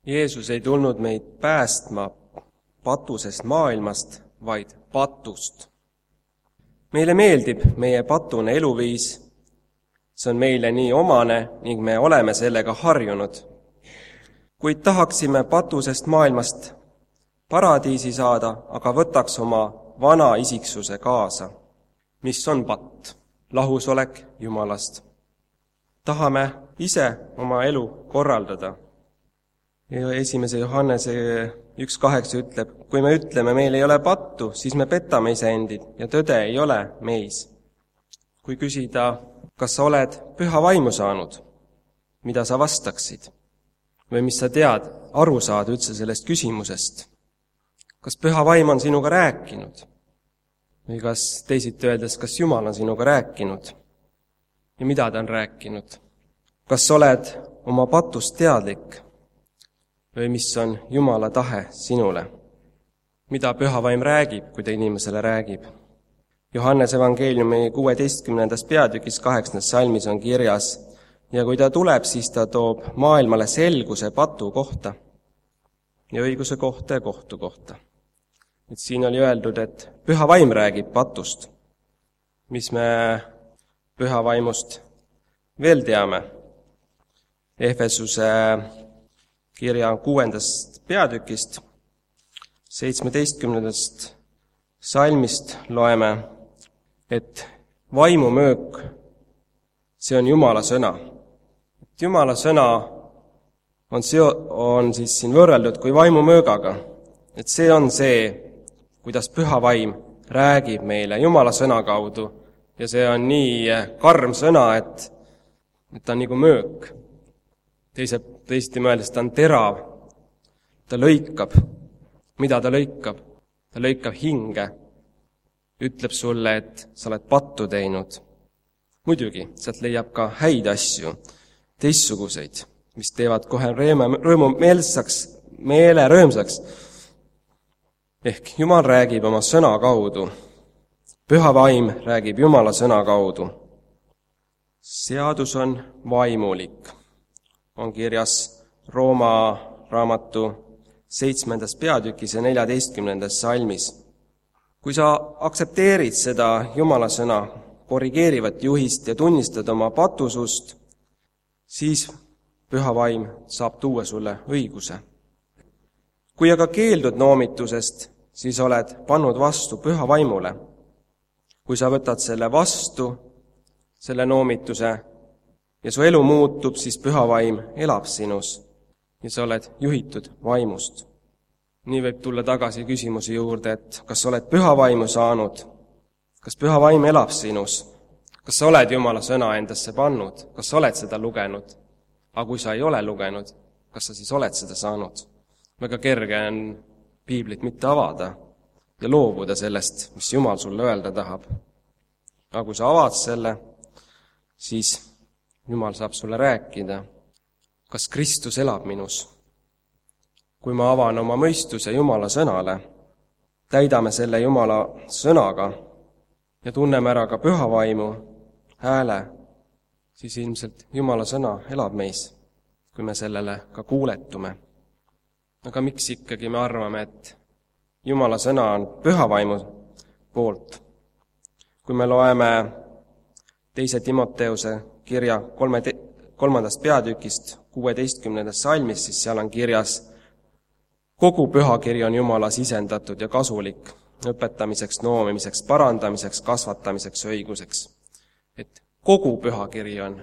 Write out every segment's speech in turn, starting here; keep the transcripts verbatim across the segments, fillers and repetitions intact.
Jeesus ei tulnud meid päästma patusest maailmast, vaid patust. Meile meeldib meie patune eluviis, see on meile nii omane ning me oleme sellega harjunud. Kuid tahaksime patusest maailmast paradiisi saada, aga võtaks oma vana isiksuse kaasa, mis on patt, lahusolek Jumalast. Tahame ise oma elu korraldada. Ja esimese Johannese üks kaheksa ütleb, kui me ütleme, meil ei ole pattu, siis me petame iseendid ja tõde ei ole meis. Kui küsida, kas sa oled püha vaimu saanud, mida sa vastaksid? Või mis sa tead, aru saad üldse sellest küsimusest? Kas püha vaim on sinuga rääkinud? Või kas teisiti öeldes, kas Jumal on sinuga rääkinud? Ja mida ta on rääkinud? Kas oled oma patust teadlik? Või mis on Jumala tahe sinule? Mida püha vaim räägib, kui ta inimesele räägib? Johannes evangeeliumi kuueteistkümnendas peatükis kaheksandas salmis on kirjas, ja kui ta tuleb, siis ta toob maailmale selguse patu kohta ja õiguse kohta ja kohtu kohta. Et siin oli öeldud, et püha vaim räägib patust. Mis me püha vaimust veel teame? Efesuse kirja kuuendast peatükist, seitsmeteistkümnendast salmist loeme, et vaimumöök, see on Jumala sõna. Jumala sõna on, seo, on siis siin võrreldud kui vaimumöögaga. Et see on see, kuidas püha vaim räägib meile Jumala sõna kaudu. Ja see on nii karm sõna, et, et ta on nagu möök. Teise, teisiti mõeldes ta on terav. Ta lõikab. Mida ta lõikab? Ta lõikab hinge. Ütleb sulle, et sa oled pattu teinud. Muidugi, sealt leiab ka häid asju, teistsuguseid, mis teevad kohe rõõmu meelsaks, meele rõõmsaks. Ehk Jumal räägib oma sõna kaudu. Püha vaim räägib Jumala sõna kaudu. Seadus on vaimulik. On kirjas Rooma raamatu seitsmendas peatükis ja neljateistkümnendas salmis. Kui sa aktsepteerid seda Jumala sõna, korrigeerivat juhist ja tunnistad oma patusust, siis püha vaim saab tuua sulle õiguse. Kui aga keeldud noomitusest, siis oled pannud vastu püha vaimule. Kui sa võtad selle vastu, selle noomituse, ja su elu muutub, siis püha vaim elab sinus ja sa oled juhitud vaimust. Nii võib tulla tagasi küsimuse juurde, et kas sa oled püha vaimu saanud? Kas püha vaim elab sinus? Kas sa oled Jumala sõna endasse pannud? Kas sa oled seda lugenud? Aga kui sa ei ole lugenud, kas sa siis oled seda saanud? Väga kerge on piiblit mitte avada ja loobuda sellest, mis Jumal sulle öelda tahab. Aga kui sa avad selle, siis Jumal saab sulle rääkida, kas Kristus elab minus. Kui ma avan oma mõistuse Jumala sõnale, täidame selle Jumala sõnaga ja tunneme ära ka püha vaimu hääle, siis ilmselt Jumala sõna elab meis, kui me sellele ka kuuletume. Aga miks ikkagi me arvame, et Jumala sõna on püha vaimu poolt? Kui me loeme teise Timoteuse kirja kolme, kolmandast peatükist kuueteistkümnendast salmis, siis seal on kirjas, kogu pühakiri on Jumala sisendatud ja kasulik õpetamiseks, noomimiseks, parandamiseks, kasvatamiseks, õiguseks. Et kogu pühakiri on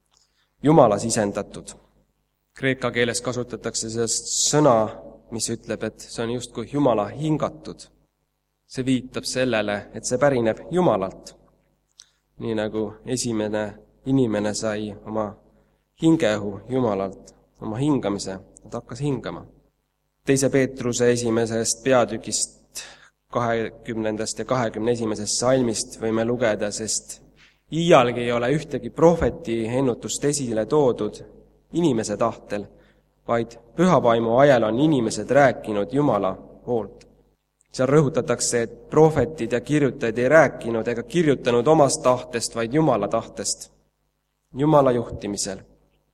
Jumala sisendatud. Kreeka keeles kasutatakse sellest sõna, mis ütleb, et see on justkui Jumala hingatud. See viitab sellele, et see pärineb Jumalalt. Nii nagu esimene inimene sai oma hingeõhu Jumalalt, oma hingamise, ta hakkas hingama. Teise Peetruse esimesest peatükist kahekümnendast ja kahekümne esimesest salmist võime lugeda, sest iialgi ei ole ühtegi prohveti ennutust esile toodud inimese tahtel, vaid pühavaimu ajal on inimesed rääkinud Jumala poolt. Seal rõhutatakse, et prohvetid ja kirjutajad ei rääkinud ega kirjutanud omast tahtest, vaid Jumala tahtest, Jumala juhtimisel.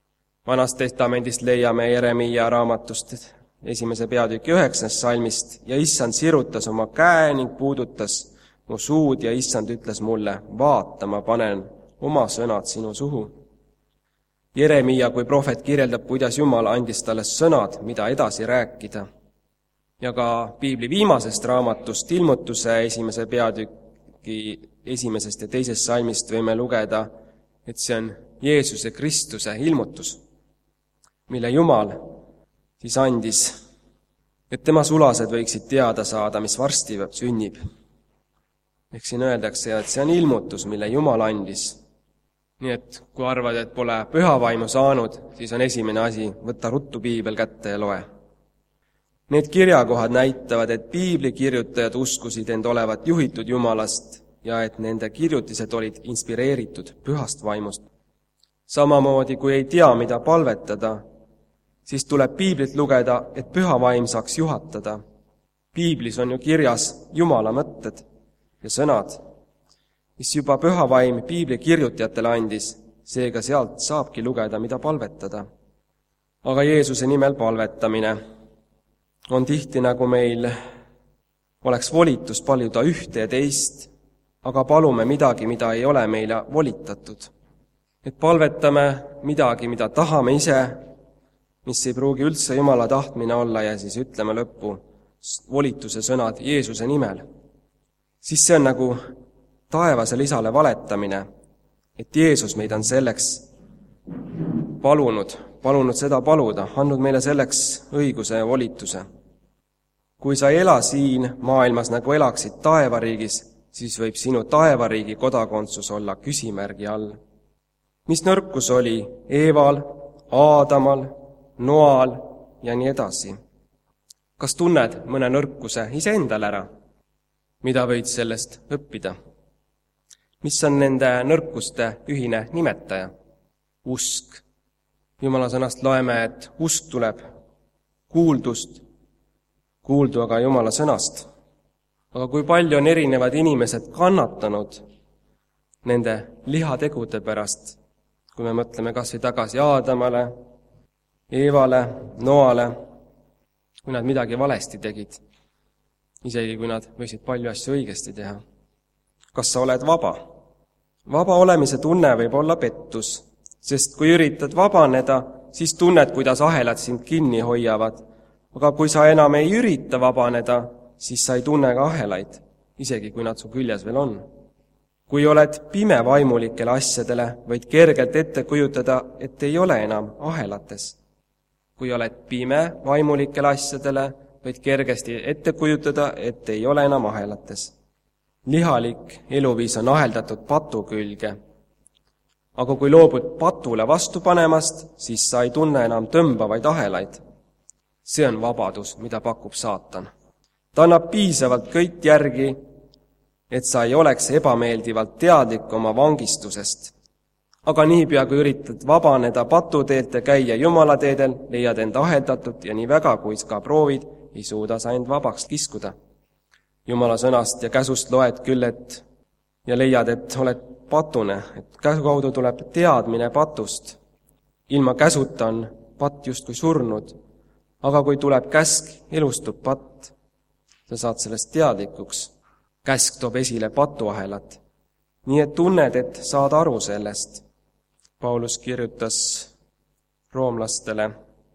Vanast testamendist leiame Jeremiia raamatust esimese peatüki üheksandast salmist ja issand sirutas oma käe ning puudutas mu suud ja issand ütles mulle, vaata, ma panen oma sõnad sinu suhu. Jeremiia kui prohvet kirjeldab, kuidas Jumal andis talle sõnad, mida edasi rääkida. Ja ka piibli viimasest raamatust Ilmutuse esimese peatüki esimesest ja teisest salmist võime lugeda, et see on Jeesuse Kristuse ilmutus, mille Jumal siis andis, et tema sulased võiksid teada saada, mis varsti sünnib. Ehk siin öeldakse, et see on ilmutus, mille Jumal andis. Nii et kui arvad, et pole pühavaimu saanud, siis on esimene asi, võtta ruttu piibel kätte ja loe. Need kirjakohad näitavad, et piibli kirjutajad uskusid end olevat juhitud Jumalast ja et nende kirjutised olid inspireeritud pühast vaimust. Samamoodi, kui ei tea, mida palvetada, siis tuleb piiblit lugeda, et püha vaim saaks juhatada. Piiblis on ju kirjas Jumala mõtted ja sõnad, mis juba püha vaim piibli kirjutajatele andis, seega sealt saabki lugeda, mida palvetada. Aga Jeesuse nimel palvetamine on tihti nagu meil oleks volitus paluda ühte ja teist, aga palume midagi, mida ei ole meile volitatud. Et palvetame midagi, mida tahame ise, mis ei pruugi üldse Jumala tahtmine olla ja siis ütleme lõppu volituse sõnad Jeesuse nimel. Siis see on nagu taevasele isale valetamine, et Jeesus meid on selleks palunud, palunud seda paluda, andnud meile selleks õiguse ja volituse. Kui sa ei ela siin maailmas nagu elaksid taevariigis, siis võib sinu taevariigi kodakondsus olla küsimärgi all. Mis nõrkus oli Eeval, Aadamal, Noal ja nii edasi? Kas tunned mõne nõrkuse iseendal ära? Mida võid sellest õppida? Mis on nende nõrkuste ühine nimetaja? Usk. Jumala sõnast loeme, et usk tuleb kuuldust, kuuldu aga Jumala sõnast. Aga kui palju on erinevad inimesed kannatanud nende lihategude pärast, kui me mõtleme kas või tagasi Aadamale, Eevale, Noale, kui nad midagi valesti tegid, isegi kui nad võisid palju asju õigesti teha. Kas sa oled vaba? Vaba olemise tunne võib olla pettus, sest kui üritad vabaneda, siis tunned, kuidas ahelad sind kinni hoiavad. Aga kui sa enam ei ürita vabaneda, siis sa ei tunne ka ahelaid, isegi kui nad su küljes veel on. Kui oled pime vaimulikele asjadele, võid kergelt ette kujutada, et ei ole enam ahelates. Kui oled pime vaimulikele asjadele, võid kergesti ette kujutada, et ei ole enam ahelates. Lihalik eluviis on aheldatud patu külge. Aga kui loobud patule vastu panemast, siis sa ei tunne enam tõmbavaid ahelaid. See on vabadus, mida pakub saatan. Ta annab piisavalt kõit järgi, et sa ei oleks ebameeldivalt teadlik oma vangistusest. Aga niipea, kui üritad vabaneda patuteelt ja käia Jumala teedel, leiad end aheldatud ja nii väga, kui ka proovid, ei suuda sa end vabaks kiskuda. Jumala sõnast ja käsust loed küll, et ja leiad, et oled patune, et käsu kaudu tuleb teadmine patust. Ilma käsuta on patt justkui surnud, aga kui tuleb käsk, elustub patt. Sa saad sellest teadlikuks. Käsk toob esile patuahelat. Nii et tunned, et saad aru sellest. Paulus kirjutas roomlastele,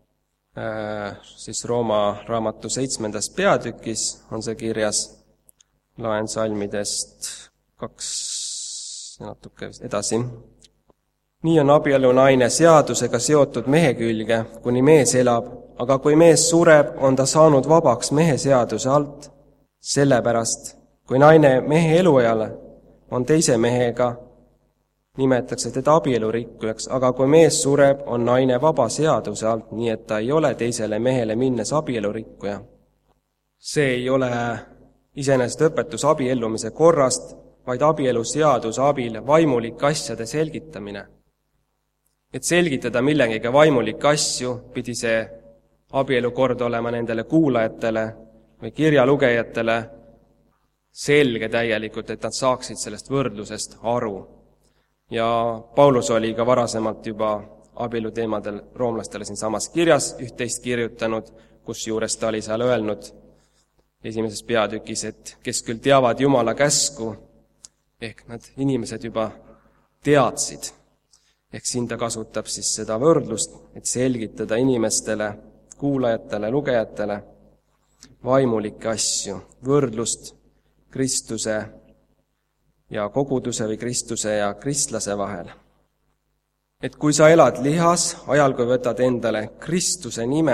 äh, siis Rooma raamatu seitsmendas peatükis on see kirjas, loen salmidest kaks natuke edasi. Nii on abielu naine seadusega seotud mehe külge, kuni mees elab, aga kui mees sureb, on ta saanud vabaks mehe seaduse alt. Sellepärast, kui naine mehe eluajale on teise mehega, nimetatakse teda abielurikkujaks, aga kui mees sureb, on naine vaba seaduse alt, nii et ta ei ole teisele mehele minnes abielurikkuja. See ei ole iseenesest õpetus abiellumise korrast, vaid abielu seaduse abil vaimulike asjade selgitamine. Et selgitada millegiga vaimulikke asju, pidi see abielukord olema nendele kuulajatele või kirjalugejatele selge täielikult, et nad saaksid sellest võrdlusest aru. Ja Paulus oli ka varasemalt juba abielu teemadel roomlastele siin samas kirjas üht-teist kirjutanud, kus juures ta oli seal öelnud esimeses peatükis, et kes küll teavad Jumala käsku, ehk nad inimesed juba teadsid. Ehk siin ta kasutab siis seda võrdlust, et selgitada inimestele, kuulajatele, lugejatele vaimulikke asju, võrdlust Kristuse ja koguduse või Kristuse ja kristlase vahel. Et kui sa elad lihas, ajal kui võtad endale Kristuse nime,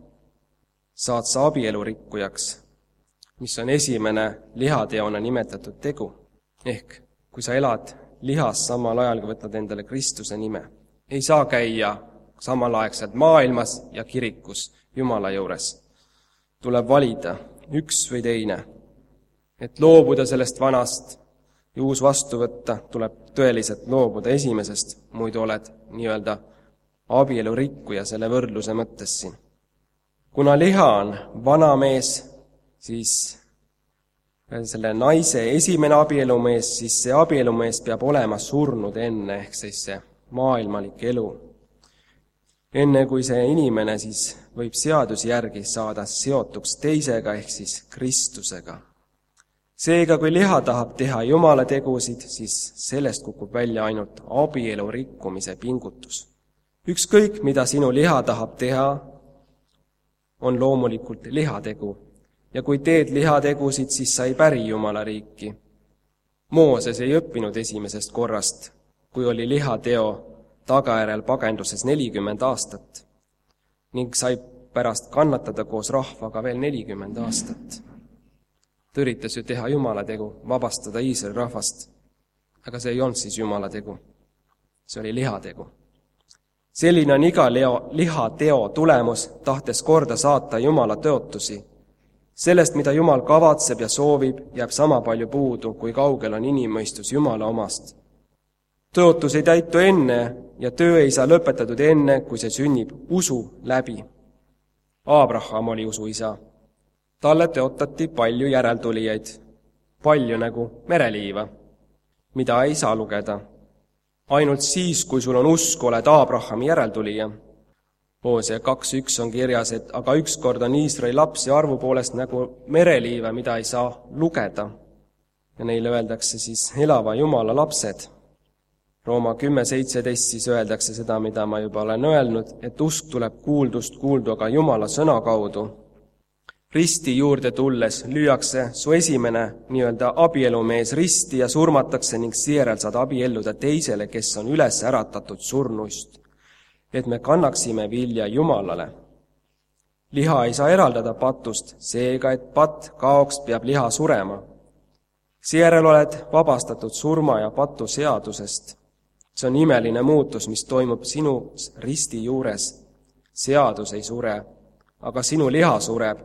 saad sa abielurikkujaks, mis on esimene lihateona nimetatud tegu. Ehk kui sa elad lihas samal ajal, kui võtad endale Kristuse nime, ei saa käia samalaegselt maailmas ja kirikus Jumala juures. Tuleb valida üks või teine, et loobuda sellest vanast ja uus vastu võtta, tuleb tõeliselt loobuda esimesest, muidu oled nii-öelda abielurikkuja selle võrdluse mõttes siin. Kuna liha on vana mees, siis selle naise esimene abielumees, siis see abielumees peab olema surnud enne, ehk siis see maailmalik elu. Enne kui see inimene siis võib seaduse järgi saada seotuks teisega, ehk siis Kristusega. Seega, kui liha tahab teha Jumala tegusid, siis sellest kukub välja ainult abielu rikkumise pingutus. Ükskõik, mida sinu liha tahab teha, on loomulikult lihategu. Ja kui teed lihategusid, siis sa ei päri Jumala riiki. Mooses ei õppinud esimesest korrast, kui oli lihateo tagajärjel pagenduses nelikümmend aastat ning sai pärast kannatada koos rahvaga veel nelikümmend aastat. Ta üritas ju teha Jumala tegu, vabastada Iisraeli rahvast, aga see ei olnud siis Jumala tegu. See oli lihategu. Selline on iga leo, lihateo tulemus, tahtes korda saata Jumala tõotusi. Sellest, mida Jumal kavatseb ja soovib, jääb sama palju puudu, kui kaugel on inimmõistus Jumala omast. Tõotus ei täitu enne ja töö ei saa lõpetatud enne, kui see sünnib usu läbi. Abraham oli usu isa. Talle tõotati palju järeltulijaid, palju nagu mereliiva, mida ei saa lugeda. Ainult siis, kui sul on usk, oled Abrahami järeltulija. Hoosea kaks üks on kirjas, et aga ükskord on Iisraeli lapsi arvu poolest nagu mereliiva, mida ei saa lugeda. Ja neile öeldakse siis elava Jumala lapsed. Rooma kümme seitseteist siis öeldakse seda, mida ma juba olen öelnud, et usk tuleb kuuldust kuuldu aga Jumala sõna kaudu. Risti juurde tulles lüüakse su esimene nii-öelda abielumees risti ja surmatakse ning seejärel saad abielluda teisele, kes on üles äratatud surnuist, et me kannaksime vilja Jumalale. Liha ei saa eraldada patust, seega, et patt kaoks, peab liha surema. Seejärel oled vabastatud surma ja patu seadusest. See on imeline muutus, mis toimub sinu risti juures. Seadus ei sure, aga sinu liha sureb.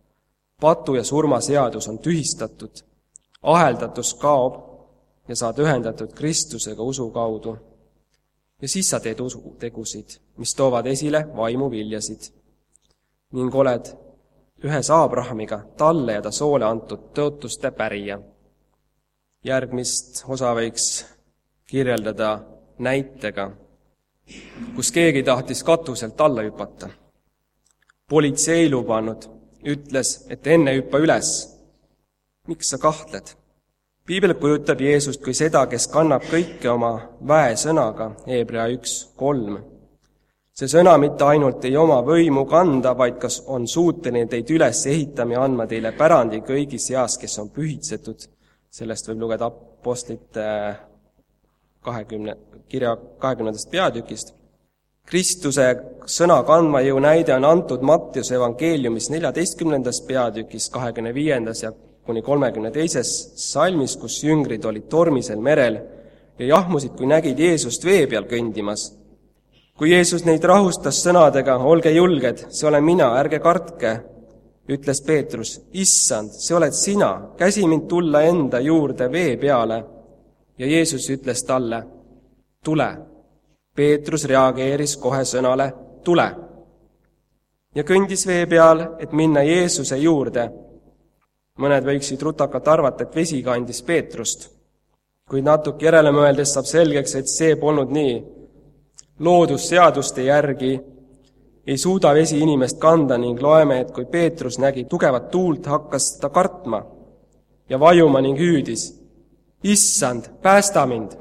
Patu ja surma seadus on tühistatud. Aheldatus kaob ja saad ühendatud Kristusega usu kaudu. Ja siis sa teed usutegusid, mis toovad esile vaimuviljasid. Ning oled ühes Abrahamiga talle ja ta soole antud tõotuste pärija. Järgmist osa võiks kirjeldada näitega, kus keegi tahtis katuselt alla hüpata. Politsei lubanud, ütles, et enne hüppa üles. Miks sa kahtled? Piibel kujutab Jeesust kui seda, kes kannab kõike oma väesõnaga, Hebrea üks kolm. See sõna mitte ainult ei oma võimu kanda, vaid kas on suuteline teid üles ehitama ja andma teile pärandi kõigi seas, kes on pühitsetud. Sellest võib lugeda apostlite kahekümne, kirja kahekümnendast peatükist. Kristuse sõna kandva jõu näide on antud Mattiuse evangeeliumis neljateistkümnendas peatükis, kahekümne viiendas ja kuni kolmekümne teises salmis, kus jüngrid olid tormisel merel ja jahmusid, kui nägid Jeesust vee peal kõndimas. Kui Jeesus neid rahustas sõnadega, olge julged, see olen mina, ärge kartke, ütles Peetrus, issand, see oled sina, käsi mind tulla enda juurde vee peale. Ja Jeesus ütles talle, tule. Peetrus reageeris kohe sõnale, tule. Ja kõndis vee peal, et minna Jeesuse juurde. Mõned võiksid rutakalt arvata, et vesi kandis Peetrust. Kuid natuke järele mõeldes saab selgeks, et see polnud nii. loodusseaduste järgi ei suuda vesi inimest kanda ning loeme, et kui Peetrus nägi tugevat tuult, hakkas ta kartma ja vajuma ning hüüdis: Issand, päästa mind!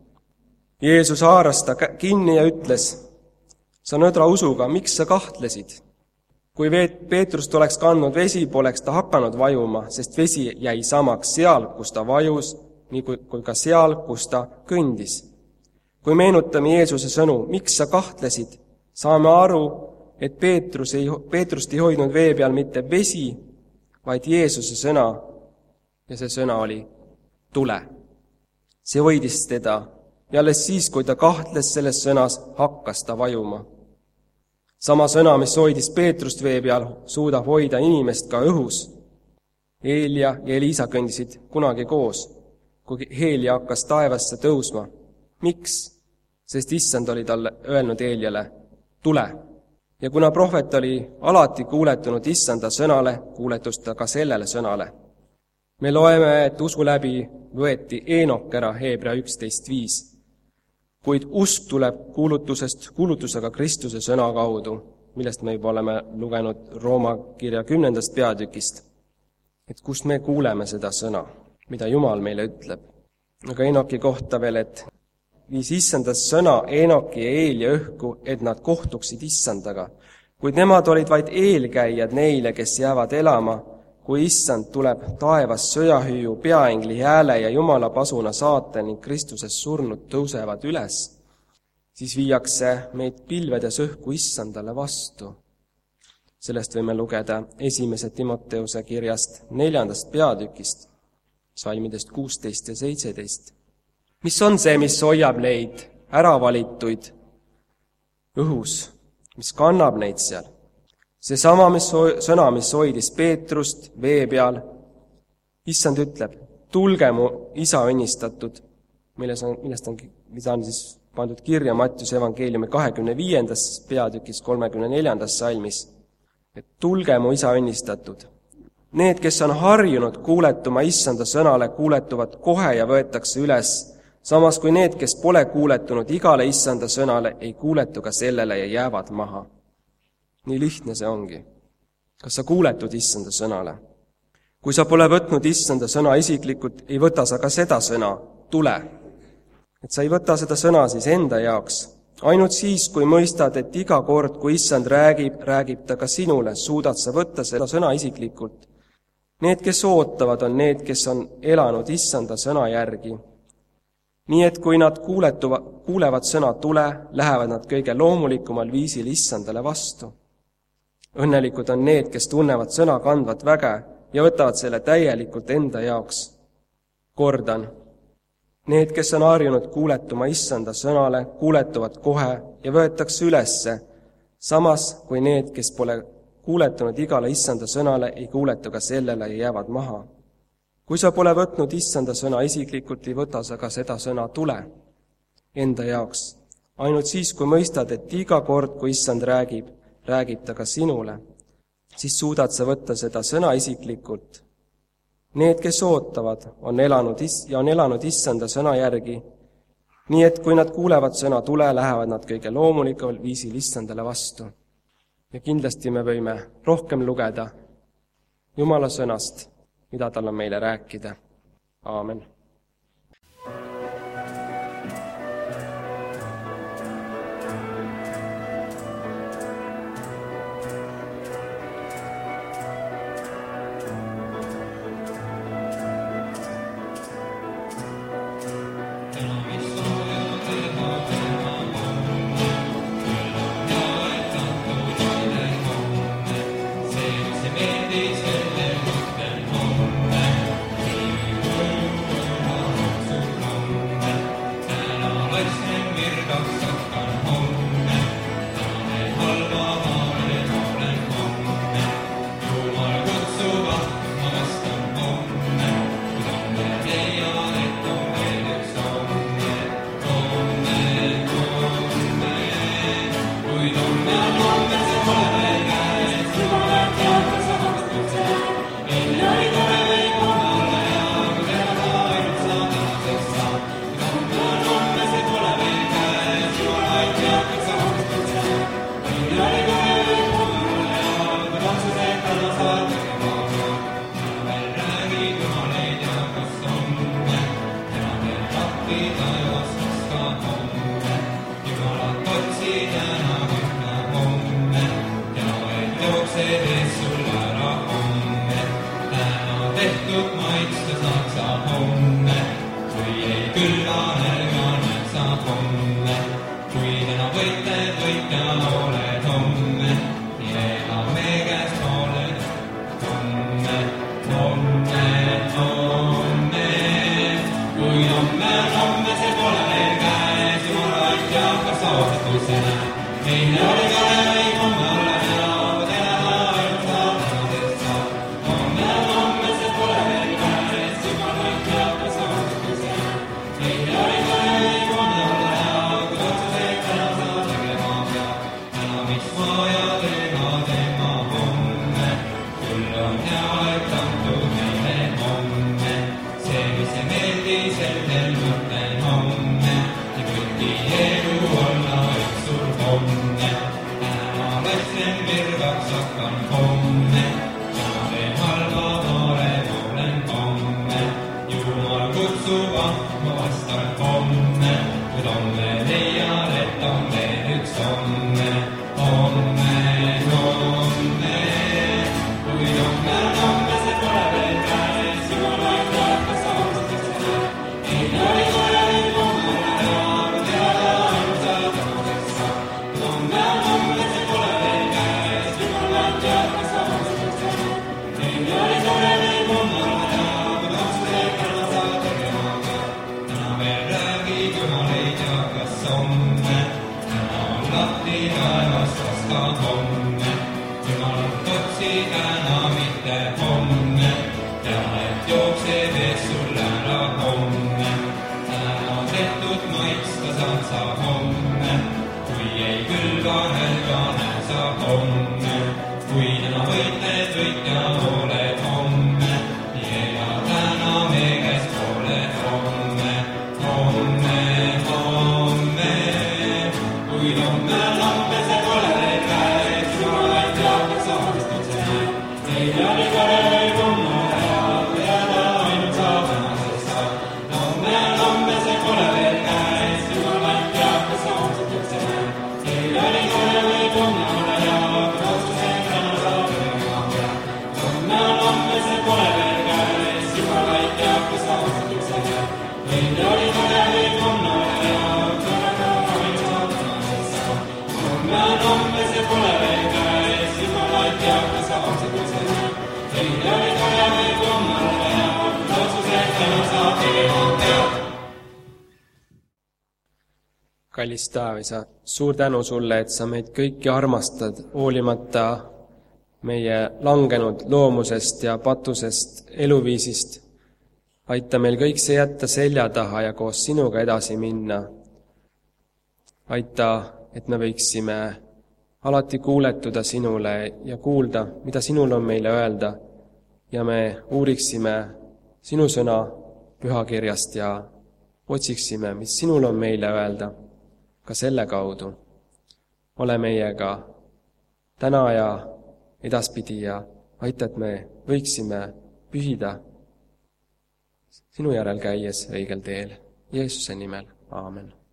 Jeesus haaras ta kinni ja ütles: sa nõdra usuga, miks sa kahtlesid? Kui Peetrust oleks kandnud vesi, poleks ta hakanud vajuma, sest vesi jäi samaks seal, kus ta vajus, nii kui ka seal, kus ta kõndis. Kui meenutame Jeesuse sõnu, miks sa kahtlesid, saame aru, et Peetrus ei, Peetrust ei hoidnud vee peal mitte vesi, vaid Jeesuse sõna, ja see sõna oli tule. See võidis teda, ja alles siis, kui ta kahtles selles sõnas, hakkas ta vajuma. Sama sõna, mis hoidis Peetrust vee peal, suudab hoida inimest ka õhus. Eelia ja Eliisa kõndisid kunagi koos, kui Eelia hakkas taevasse tõusma. Miks? Sest Issand oli talle öelnud Eeliale: tule. Ja kuna prohvet oli alati kuuletunud Issanda sõnale, kuuletus ta ka sellele sõnale. Me loeme, et usu läbi võeti Eenok ära, Heebrea üksteist viis. Kuid usk tuleb kuulutusest kuulutusega Kristuse sõna kaudu, millest me juba oleme lugenud Rooma kirja kümnendast peatükist. Et kust me kuuleme seda sõna, mida Jumal meile ütleb. Aga Eenoki kohta veel, et viis Issanda sõna Eenoki ja Eelia õhku, et nad kohtuksid Issandaga. Kuid nemad olid vaid eelkäijad neile, kes jäävad elama, kui Issand tuleb taevas sõjahüüu, peaengli hääle ja Jumala pasuna saate ning Kristuses surnud tõusevad üles, siis viiakse meid pilvedes õhku Issandale vastu. Sellest võime lugeda esimese Timoteuse kirjast neljandast peatükist, salmidest kuusteist ja seitseteist. Mis on see, mis hoiab neid äravalituid õhus, mis kannab neid seal? See sama mis ho- sõna, mis hoidis Peetrust vee peal. Issand ütleb: tulge mu isa õnnistatud, milles on, millest on, mida on siis pandud kirja Mattiuse evangeeliumi kahekümne viiendas peatükis kolmekümne neljandas salmis. Et tulge mu isa õnnistatud. Need, kes on harjunud kuuletuma Issanda sõnale, kuuletuvad kohe ja võetakse üles, samas kui need, kes pole kuuletunud igale Issanda sõnale, ei kuuletu ka sellele ja jäävad maha. Nii lihtne see ongi. Kas sa kuuletud Issanda sõnale? Kui sa pole võtnud Issanda sõna isiklikult, ei võta sa ka seda sõna, tule. Et sa ei võta seda sõna siis enda jaoks. Ainult siis, kui mõistad, et iga kord, kui Issand räägib, räägib ta ka sinule, suudad sa võtta seda sõna isiklikult. Need, kes ootavad, on need, kes on elanud Issanda sõna järgi. Nii et kui nad kuuletuva, kuulevad sõna tule, lähevad nad kõige loomulikumal viisil Issandale vastu. Õnnelikud on need, kes tunnevad sõna kandvat väge ja võtavad selle täielikult enda jaoks. Kordan, need, kes on harjunud kuuletuma Issanda sõnale, kuuletuvad kohe ja võetakse ülesse, samas kui need, kes pole kuuletunud igale Issanda sõnale, ei kuuletu ka sellele ja jäävad maha. Kui sa pole võtnud Issanda sõna isiklikult, ei võta sa ka seda sõna tule enda jaoks. Ainult siis, kui mõistad, et iga kord, kui Issand räägib, räägib ta ka sinule, siis suudad sa võtta seda sõna isiklikult. Need, kes ootavad, on elanud is- ja on elanud Issanda sõna järgi, nii et kui nad kuulevad sõna tule, lähevad nad kõige loomulikul viisil Issandale vastu. Ja kindlasti me võime rohkem lugeda Jumala sõnast, mida tal on meile rääkida. Aamen. Kallis Taevisa, suur tänu sulle, et sa meid kõiki armastad, hoolimata meie langenud loomusest ja patusest eluviisist. Aita meil kõik see jätta selja taha ja koos sinuga edasi minna. Aita, et me võiksime alati kuuletuda sinule ja kuulda, mida sinul on meile öelda, ja me uuriksime sinu sõna pühakirjast ja otsiksime, mis sinul on meile öelda. Ka selle kaudu ole meiega täna ja edaspidi ja aita, et me võiksime pühida sinu järel käies õigel teel. Jeesuse nimel. Aamen.